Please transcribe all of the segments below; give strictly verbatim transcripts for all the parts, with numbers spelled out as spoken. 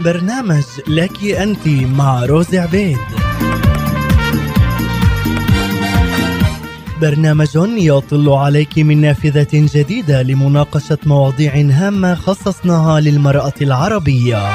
برنامج لك أنت مع روز عبيد. برنامج يطل عليك من نافذة جديدة لمناقشة مواضيع هامة خصصناها للمرأة العربية.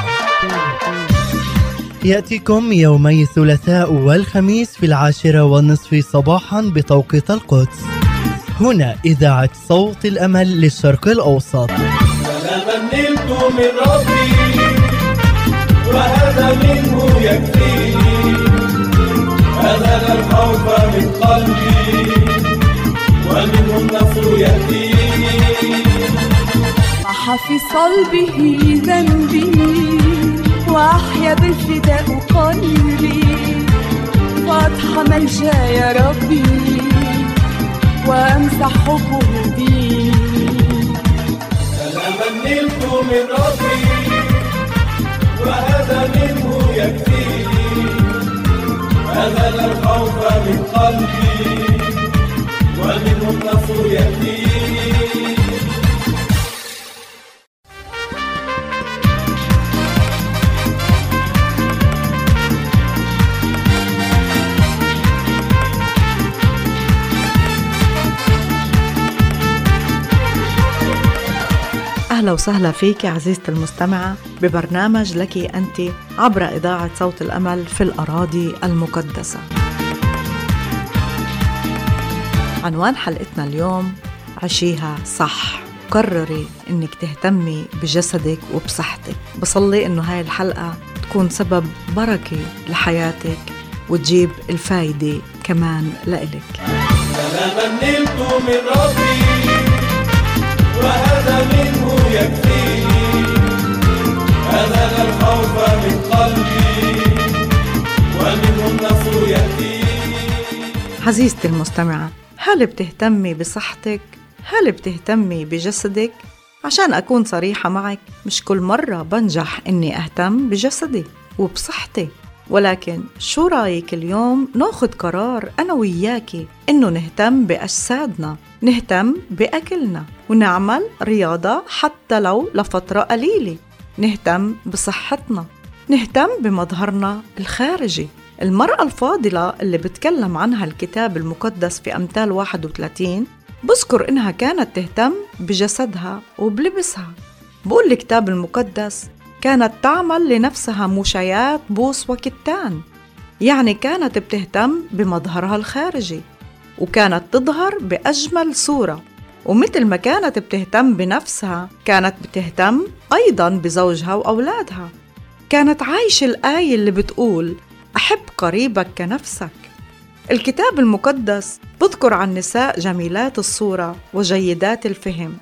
يأتيكم يومي الثلاثاء والخميس في العاشرة والنصف صباحا بتوقيت القدس، هنا إذاعة صوت الأمل للشرق الأوسط. سلاما نلت من ربي وهذا منه يكفيني، أزال الخوف من قلبي ومنه النصر يأتيني. صح في صلبه ذنبي وأحيا بالفداء قلبي، فأضحى ملجأ يا ربي وأمسح حبه بي. سلاما نلت من ربي وهذا منه يكفيني، أزال الخوف من قلبي ومنه النصر يأتيني. أهلا وسهلا فيك عزيزتي المستمعة ببرنامج لك أنت عبر إذاعة صوت الأمل في الأراضي المقدسة. عنوان حلقتنا اليوم عشيها صح. قرري إنك تهتمي بجسدك وبصحتك. بصلي إنه هاي الحلقة تكون سبب بركة لحياتك وتجيب الفايدة كمان لإلك. سلاما نلت من ربي وهذا منه يكفيني، أزال الخوف من قلبي ومنه النصر يأتيني. عزيزتي المستمعة، هل بتهتمي بصحتك؟ هل بتهتمي بجسدك؟ عشان أكون صريحة معك، مش كل مرة بنجح إني أهتم بجسدي وبصحتي، ولكن شو رأيك اليوم ناخد قرار أنا وياكي إنه نهتم بأجسادنا، نهتم بأكلنا، ونعمل رياضة حتى لو لفترة قليلة، نهتم بصحتنا، نهتم بمظهرنا الخارجي. المرأة الفاضلة اللي بتكلم عنها الكتاب المقدس في أمثال واحد وثلاثين بذكر إنها كانت تهتم بجسدها وبلبسها. بقول الكتاب المقدس كانت تعمل لنفسها مشايات بوس وكتان، يعني كانت بتهتم بمظهرها الخارجي وكانت تظهر بأجمل صورة، ومثل ما كانت بتهتم بنفسها كانت بتهتم أيضاً بزوجها وأولادها. كانت عايشة الآية اللي بتقول أحب قريبك كنفسك. الكتاب المقدس بذكر عن نساء جميلات الصورة وجيدات الفهم.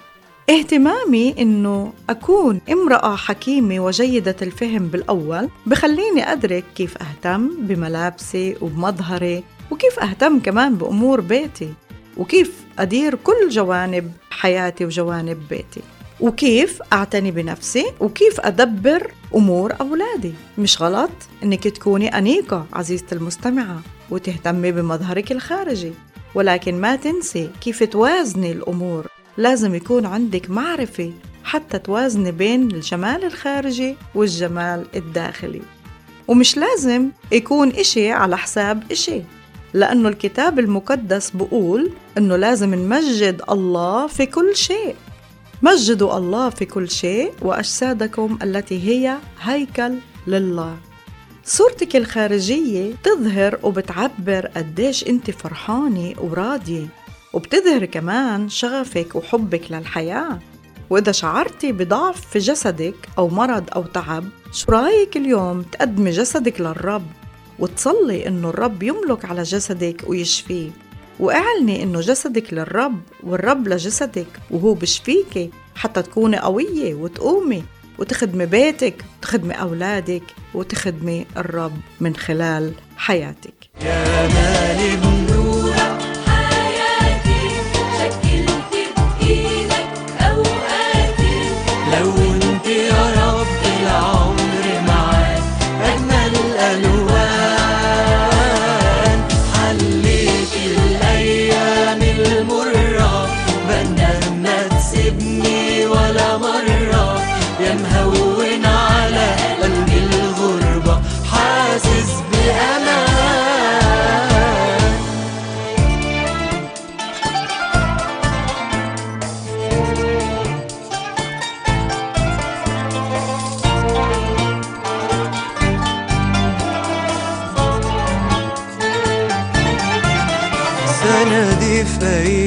اهتمامي إنه أكون امرأة حكيمة وجيدة الفهم بالأول بخليني أدرك كيف أهتم بملابسي وبمظهري، وكيف أهتم كمان بأمور بيتي، وكيف أدير كل جوانب حياتي وجوانب بيتي، وكيف أعتني بنفسي، وكيف أدبر أمور أولادي. مش غلط إنك تكوني أنيقة عزيزتي المستمعة وتهتمي بمظهرك الخارجي، ولكن ما تنسي كيف توازني الأمور. لازم يكون عندك معرفة حتى توازني بين الجمال الخارجي والجمال الداخلي، ومش لازم يكون إشي على حساب إشي، لأنه الكتاب المقدس بقول إنه لازم نمجد الله في كل شيء. مجدوا الله في كل شيء وأجسادكم التي هي هيكل لله. صورتك الخارجية تظهر وبتعبر قديش انت فرحانة وراضية، وبتظهر كمان شغفك وحبك للحياة. وإذا شعرتي بضعف في جسدك أو مرض أو تعب، شو رأيك اليوم تقدمي جسدك للرب وتصلي إنه الرب يملك على جسدك ويشفيه، واعلني إنه جسدك للرب والرب لجسدك وهو بشفيكي حتى تكوني قوية وتقومي وتخدمي بيتك وتخدمي أولادك وتخدمي الرب من خلال حياتك. يا مالي بنور حياتي شكلت بإيدك أوقاتي، لو انت يا رب العمر معاك أجمل الألوان، حليت الأيام المرة بندم ما تسيبني ولا مرة، يا مهون على قلبي سندي في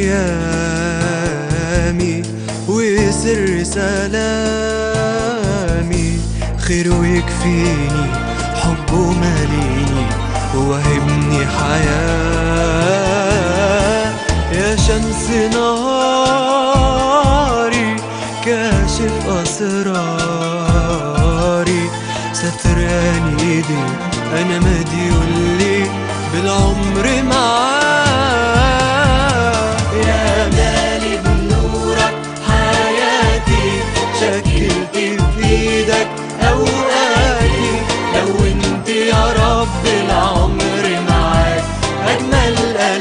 أيامي وسر سلامي، خير ويكفيني حبه ماليني ووهبني حياة. يا شمس نهاري كاشف أسراري، ستراني ايدي أنا مديون لي بالعمر معاه. يا مالي بنورك حياتي، شكلت بإيدك أوقاتي، لونت يا رب العمر معاك أجمل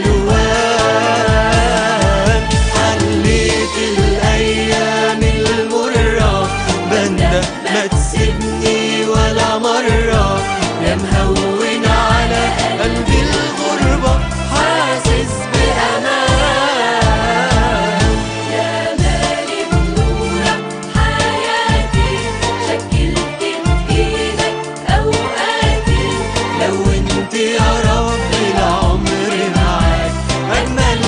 ألوان. حليت الأيام المرة، بندم ما تسيبني ولا مرة، يا مهون على قلبي الغربة حاسس بأمان. يا مالي بنورك حياتي، شكلت بإيدك أوقاتي، لونت يا رب العمر معاك أجمل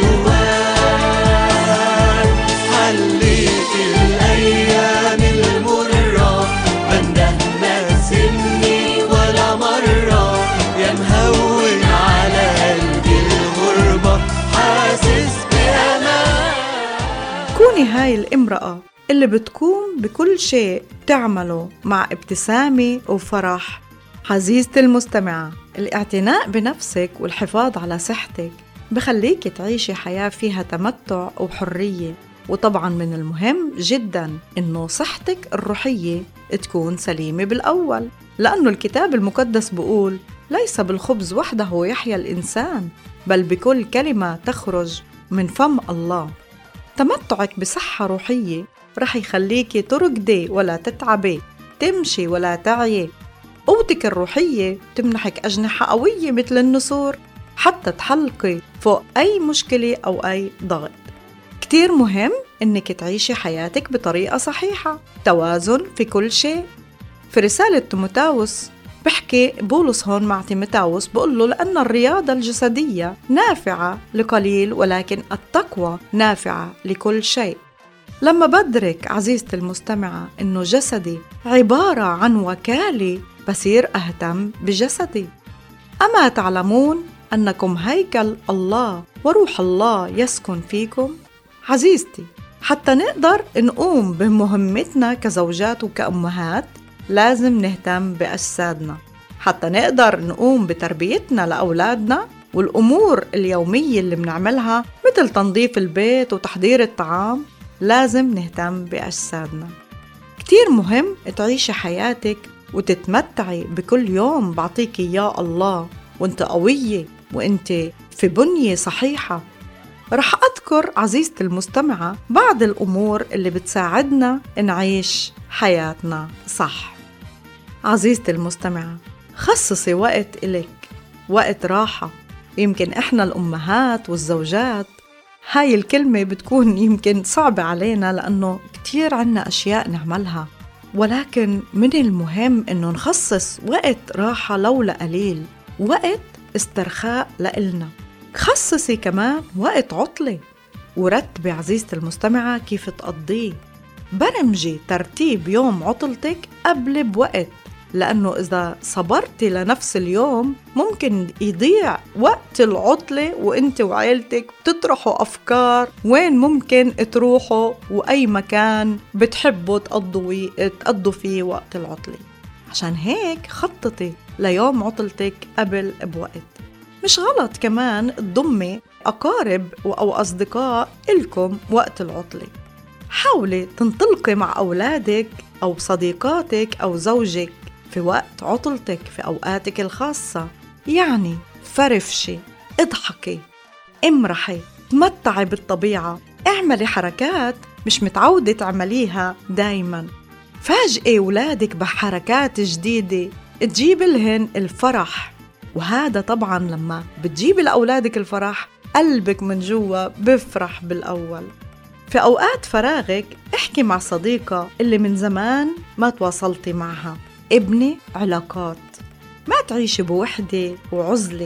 ألوان. حليت الأيام المرة، بنده ما تسيبني ولا مرة، يا مهون على قلبي الغربة حاسس بأمان. كوني هاي الامرأة اللي بتقوم بكل شيء بتعمله مع ابتسامة وفرح. عزيزتي المستمعة، الاعتناء بنفسك والحفاظ على صحتك بخليك تعيشي حياة فيها تمتع وحرية. وطبعا من المهم جدا إنه صحتك الروحية تكون سليمة بالأول، لأنه الكتاب المقدس بيقول ليس بالخبز وحده يحيا الإنسان، بل بكل كلمة تخرج من فم الله. تمتعك بصحة روحية رح يخليكي تركضي ولا تتعبي، تمشي ولا تعي. قوتك الروحية تمنحك أجنحة قوية مثل النسور حتى تحلقي فوق أي مشكلة أو أي ضغط. كتير مهم إنك تعيشي حياتك بطريقة صحيحة، توازن في كل شيء. في رسالة تيموثاوس بحكي بولس هون مع تيموثاوس بقول له لأن الرياضة الجسدية نافعة لقليل، ولكن التقوى نافعة لكل شيء. لما بدرك عزيزتي المستمعة إنه جسدي عبارة عن وكالة، بصير أهتم بجسدي. أما تعلمون أنكم هيكل الله وروح الله يسكن فيكم؟ عزيزتي، حتى نقدر نقوم بمهمتنا كزوجات وكأمهات لازم نهتم بأجسادنا. حتى نقدر نقوم بتربيتنا لأولادنا والأمور اليومية اللي بنعملها مثل تنظيف البيت وتحضير الطعام، لازم نهتم بأجسادنا. كتير مهم تعيشي حياتك وتتمتعي بكل يوم بعطيك إياه الله وانت قوية وانت في بنية صحيحة. رح أذكر عزيزتي المستمعة بعض الأمور اللي بتساعدنا نعيش حياتنا صح. عزيزتي المستمعة، خصصي وقت إلك، وقت راحة. يمكن إحنا الأمهات والزوجات هاي الكلمة بتكون يمكن صعبة علينا لأنه كتير عنا أشياء نعملها، ولكن من المهم إنه نخصص وقت راحة لو لقليل، وقت استرخاء لإلنا. خصصي كمان وقت عطلة ورتبي عزيزتي المستمعة كيف تقضيه. برمجي ترتيب يوم عطلتك قبل بوقت، لأنه إذا صبرتي لنفس اليوم ممكن يضيع وقت العطلة وإنت وعائلتك تطرحوا أفكار وين ممكن تروحوا وأي مكان بتحبوا تقضوا تقضوا فيه وقت العطلة. عشان هيك خططي ليوم عطلتك قبل بوقت. مش غلط كمان تضمي أقارب أو أصدقاء إلكم وقت العطلة. حاولي تنطلقي مع أولادك أو صديقاتك أو زوجك في وقت عطلتك في أوقاتك الخاصة. يعني فرفشي، اضحكي، امرحي، تمتعي بالطبيعة، اعملي حركات مش متعودة تعمليها دايما. فاجئي أولادك بحركات جديدة تجيب لهن الفرح، وهذا طبعا لما بتجيبي لأولادك الفرح قلبك من جوا بفرح بالأول. في أوقات فراغك احكي مع صديقة اللي من زمان ما تواصلتي معها. ابني علاقات، ما تعيشي بوحدة وعزلة.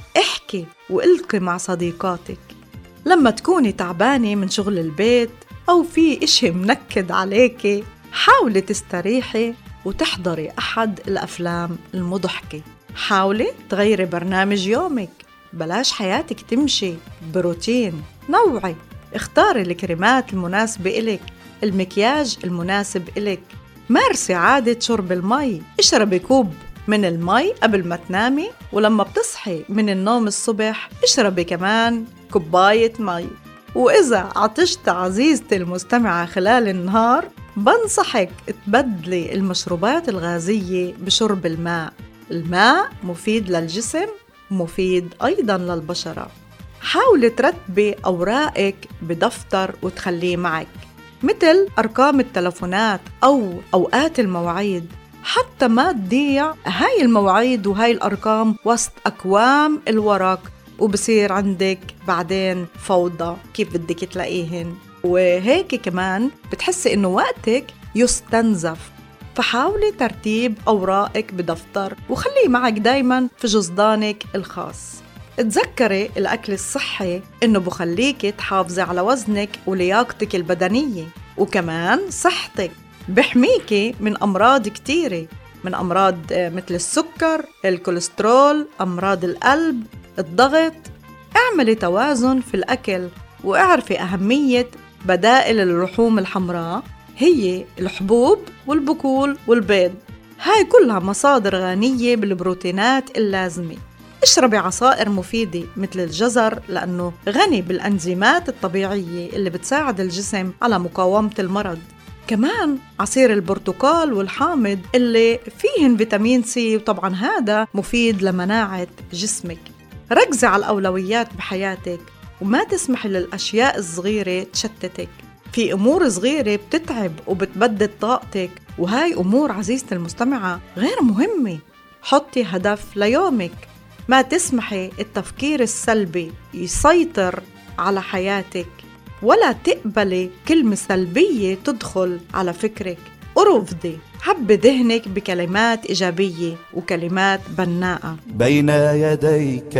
احكي والقي مع صديقاتك. لما تكوني تعبانة من شغل البيت أو في إشي منكد عليكي، حاولي تستريحي وتحضري أحد الأفلام المضحكة. حاولي تغيري برنامج يومك، بلاش حياتك تمشي بروتين. نوعي، اختاري الكريمات المناسبة إلك، المكياج المناسب إلك. مارسي عادة شرب المي، اشربي كوب من المي قبل ما تنامي، ولما بتصحي من النوم الصبح اشربي كمان كوباية مي. وإذا عطشت عزيزتي المستمعة خلال النهار، بنصحك تبدلي المشروبات الغازية بشرب الماء. الماء مفيد للجسم، مفيد أيضاً للبشرة. حاولي ترتبي أوراقك بدفتر وتخليه معك، مثل أرقام التلفونات أو أوقات المواعيد، حتى ما تضيع هاي المواعيد وهاي الأرقام وسط أكوام الورق وبصير عندك بعدين فوضى كيف بدك تلاقيهن. وهيك كمان بتحسي إنه وقتك يستنزف. فحاولي ترتيب أوراقك بدفتر وخليه معك دايما في جزدانك الخاص. تذكري الأكل الصحي إنه بخليكي تحافظي على وزنك ولياقتك البدنية، وكمان صحتك. بحميكي من أمراض كتيرة، من أمراض مثل السكر، الكوليسترول، أمراض القلب، الضغط. اعملي توازن في الأكل، واعرفي أهمية بدائل اللحوم الحمراء، هي الحبوب والبقول والبيض. هاي كلها مصادر غنية بالبروتينات اللازمة. اشربي عصائر مفيدة مثل الجزر، لأنه غني بالأنزيمات الطبيعية اللي بتساعد الجسم على مقاومة المرض. كمان عصير البرتقال والحامض اللي فيهن فيتامين سي، وطبعا هذا مفيد لمناعة جسمك. ركزي على الأولويات بحياتك وما تسمحي للأشياء الصغيرة تشتتك. في أمور صغيرة بتتعب وبتبدد طاقتك، وهاي أمور عزيزتي المستمعة غير مهمة. حطي هدف ليومك، ما تسمحي التفكير السلبي يسيطر على حياتك، ولا تقبلي كلمة سلبية تدخل على فكرك. ارفضي، عبي ذهنك بكلمات إيجابية وكلمات بناءة. بين يديك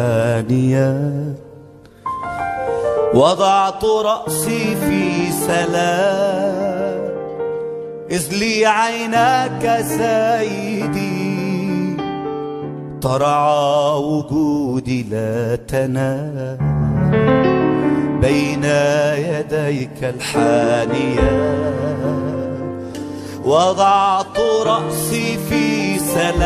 الحانية وضعت رأسي في سلام، إذ لي عيناك سيدي ترعى وجودي لا تنام. بين يديك الحانية وضعت رأسي في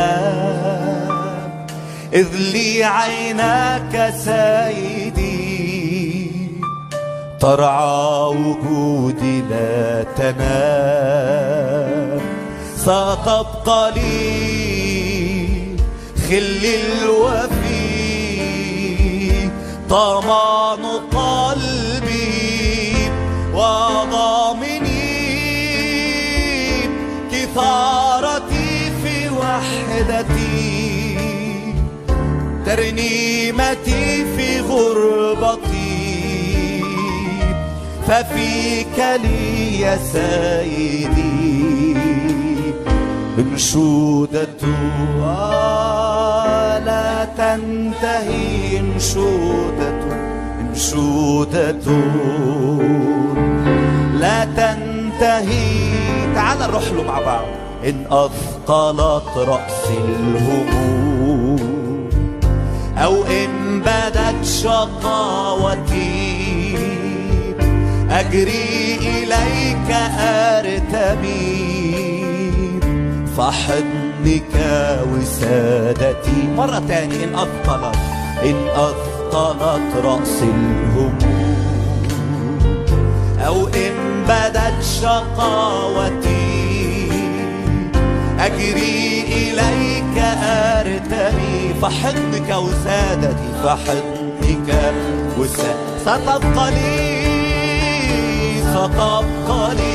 سلام، إذ لي عيناك سيدي ترعى وجودي لا تنام. ستبقى لي خل الوفي، ضمان قلبي وضامني، كثارتي في وحدتي، ترنيمتي في غربتي، ففيك لي يا سيدي انشودة لا تنتهي، انشودة انشودة لا تنتهي. تعال نروح له مع بعض. إن أثقلت رأسي الهموم أو إن بدت شقاوتي، أجري إليك أرتمي، فحضنك وسادتي. مرة تاني. إن أثقلت إن أثقلت رأسي الهموم أو إن بدت شقاوتي، أجري إليك أرتمي، فحضنك وسادتي، فحضنك وسادتي. ستبقى لي ستبقى لي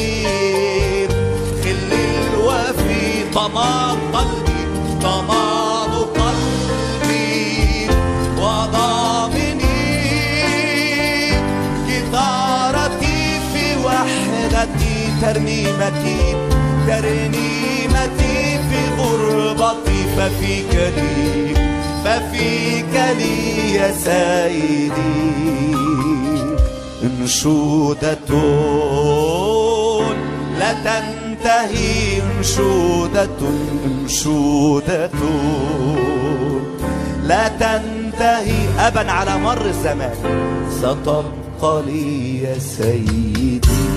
خل الوفي، طمان قلبي طمان قلبي وضامني، كثارتي في وحدتي، ترنيمتي ترنيمتي في غربتي، ففيك لي ففيك لي يا سيدي انشودة لا تنتهي، انشودة انشودة لا تنتهي أبا على مر الزمان، ستبقى لي يا سيدي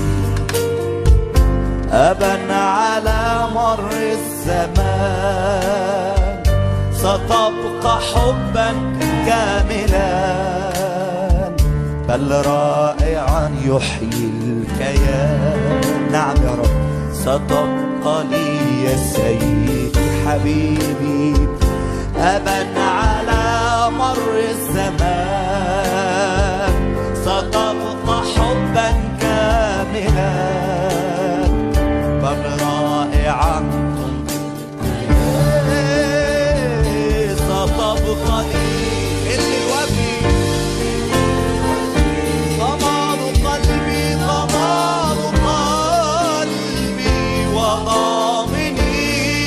أبا على مر الزمان، ستبقى حبا كاملا بل رائعا يحيي الكيان. نعم يا رب، ستبقى لي يا سيدي حبيبي أبا على مر الزمان، ستبقى حبا كاملا بل رائعا ستبقى لي اللي وفي ضمان قلبي ضمان قلبي وضامني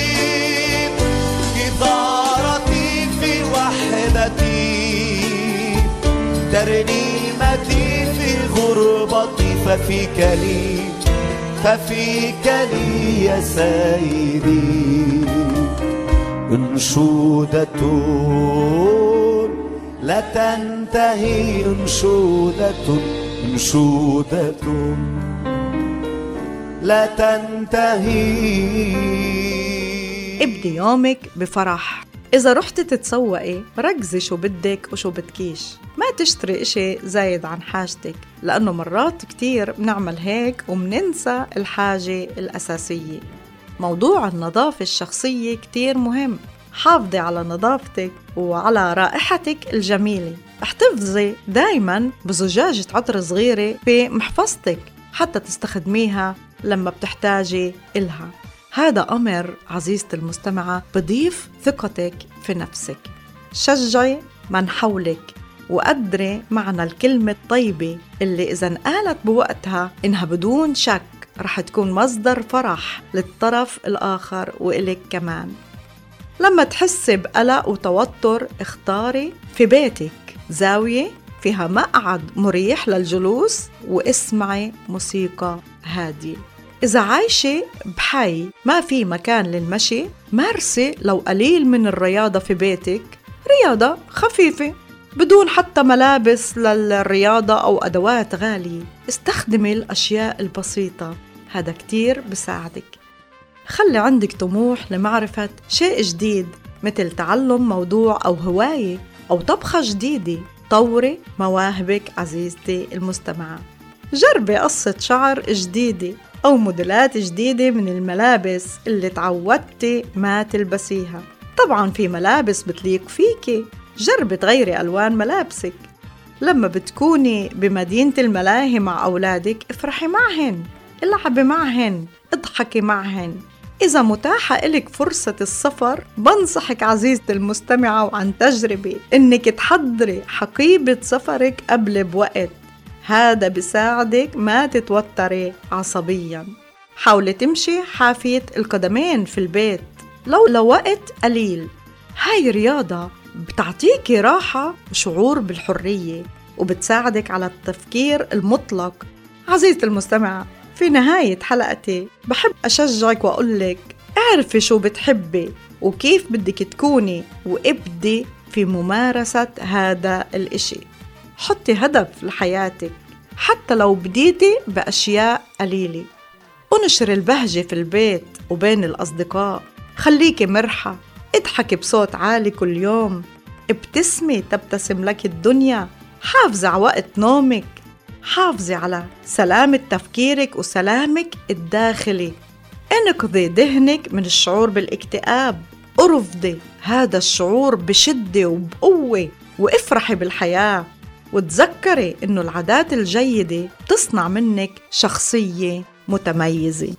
كثارتي في وحدتي ترنيمتي في غربتي ففيك لي ففيك لي يا سيدي انشودة لا تنتهي، انشودة انشودة لا تنتهي. ابدي يومك بفرح. إذا رحت تتسوقي ركزي شو بدك وشو بدكيش، ما تشتري إشي زايد عن حاجتك، لأنه مرات كتير بنعمل هيك ومننسى الحاجة الأساسية. موضوع النظافة الشخصية كتير مهم. حافظي على نظافتك وعلى رائحتك الجميلة. احتفظي دايما بزجاجة عطر صغيرة في محفظتك حتى تستخدميها لما بتحتاجي إلها. هذا أمر عزيزتي المستمعة بضيف ثقتك في نفسك. شجعي من حولك وقدري معنى الكلمة الطيبة اللي إذا انقالت بوقتها إنها بدون شك رح تكون مصدر فرح للطرف الآخر وإلك كمان. لما تحسي بقلق وتوتر اختاري في بيتك زاوية فيها مقعد مريح للجلوس واسمعي موسيقى هادية. إذا عايشة بحي ما في مكان للمشي مارسي لو قليل من الرياضة في بيتك، رياضة خفيفة بدون حتى ملابس للرياضة أو أدوات غالية. استخدمي الأشياء البسيطة، هذا كتير بساعدك. خلي عندك طموح لمعرفة شيء جديد مثل تعلم موضوع أو هواية أو طبخة جديدة. طوري مواهبك عزيزتي المستمعة. جربي قصة شعر جديدة أو موديلات جديدة من الملابس اللي تعودتي ما تلبسيها. طبعاً في ملابس بتليق فيكي، جربي تغيري ألوان ملابسك. لما بتكوني بمدينة الملاهي مع أولادك افرحي معهن، العبي معهن، اضحكي معهن. إذا متاحة إلك فرصة السفر بنصحك عزيزتي المستمعة وعن تجربة إنك تحضري حقيبة سفرك قبل بوقت، هذا بساعدك ما تتوتري عصبياً. حاولي تمشي حافية القدمين في البيت لو لوقت قليل. هاي رياضة بتعطيكي راحة وشعور بالحرية وبتساعدك على التفكير المطلق. عزيزتي المستمعة، في نهاية حلقتي بحب أشجعك وأقولك اعرفي شو بتحبي وكيف بدك تكوني وابدي في ممارسة هذا الإشي. حطي هدف لحياتك حتى لو بديتي بأشياء قليلة. انشر البهجة في البيت وبين الأصدقاء. خليكي مرحة، اضحكي بصوت عالي كل يوم، ابتسمي تبتسم لك الدنيا. حافظي على وقت نومك، حافظي على سلامة تفكيرك وسلامك الداخلي. انقذي ذهنك من الشعور بالاكتئاب، ارفضي هذا الشعور بشدة وبقوة وافرحي بالحياة. وتذكري إنه العادات الجيدة تصنع منك شخصية متميزة.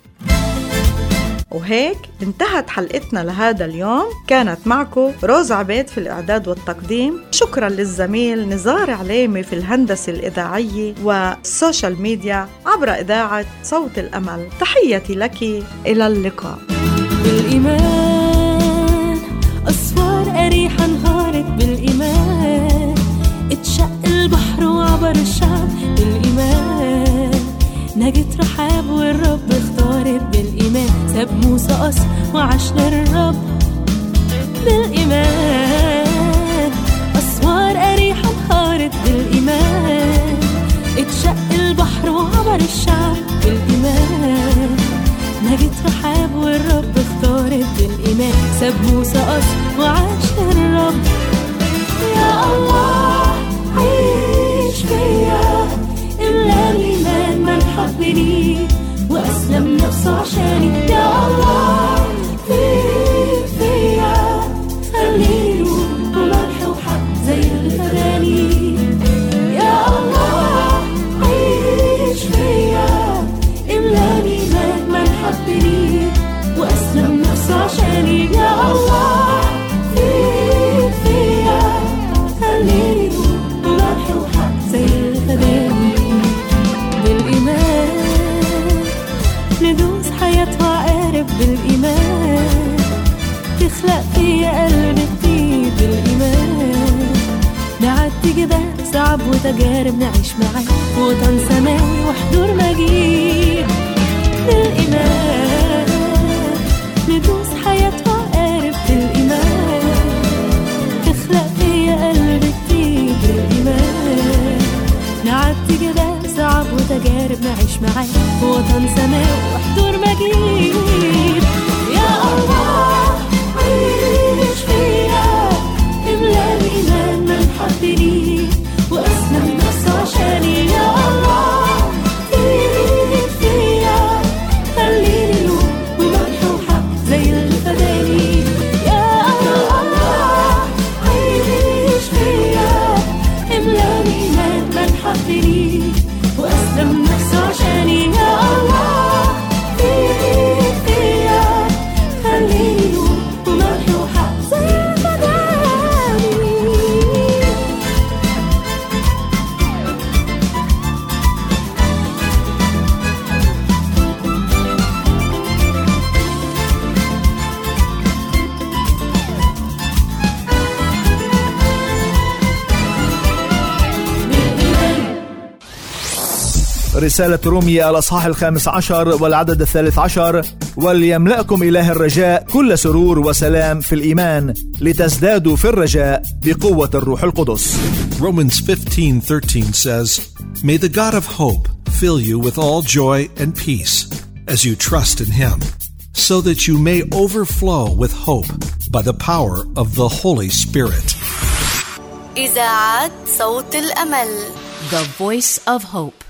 وهيك انتهت حلقتنا لهذا اليوم. كانت معكم روز عبيد في الإعداد والتقديم. شكرا للزميل نزار عليمي في الهندسة الإذاعية والسوشيال ميديا عبر إذاعة صوت الأمل. تحياتي لك، إلى اللقاء. بالإيمان أسوار أريحة نهارك اختارت بالإيمان، اتشق البحر وعبر الشعب بالإيمان، نجت رحاب والرب اختارت بالإيمان، ساب موسى قصر وعاش للرب بالإيمان، أسوار أريحة انهارت بالإيمان، اتشق البحر وعبر الشعب بالإيمان، نجت رحاب والرب اختارت بالإيمان، ساب موسى قصر وعاش للرب. يا الله عيش فيا، إملا الإيمان من حبني وأسلم نفسه عشاني. يا الله فيك فيا، خليني نور وملح وحق زي الفداني. يا الله عيش فيا، إملا الإيمان من حبني وأسلم نفسه عشاني. يا الله فيك فيا، خليني نور وملح وحق زي الفداني. بالإيمان ندوس حياة وعقارب بالإيمان، تخلق فيا قلب جديد بالإيمان، نعدي جبال صعب وتجارب نعيش معاه وطن سماوي وحضور مجيد. بالإيمان ندوس حياة وعقارب بالإيمان، تخلق فيا قلب جديد بالإيمان، نعدي جبال صعب وتجارب نعيش معاه وطن سماوي وحضور مجيد. يا الله عيش فيا، املا الإيمان من حبني وأسلم نفسه عشاني. يا الله فيك فيا، خليني نور وملح وحق زي الفداني. يا الله عيش فيا، املا الإيمان من حبني وأسلم نفسه عشاني. يا الله فيك فيا، خليني نور وملح وحق زي الفداني. رسالة رومية الأصحاح الخامس عشر والعدد الثالث عشر: وليملأكم إله الرجاء كل سرور وسلام في الإيمان لتزدادوا في الرجاء بقوة الروح القدس. Romans fifteen thirteen says, May the God of hope fill you with all joy and peace as you trust in Him, so that you may overflow with hope by the power of the Holy Spirit. إذاعة صوت الأمل. The Voice of Hope.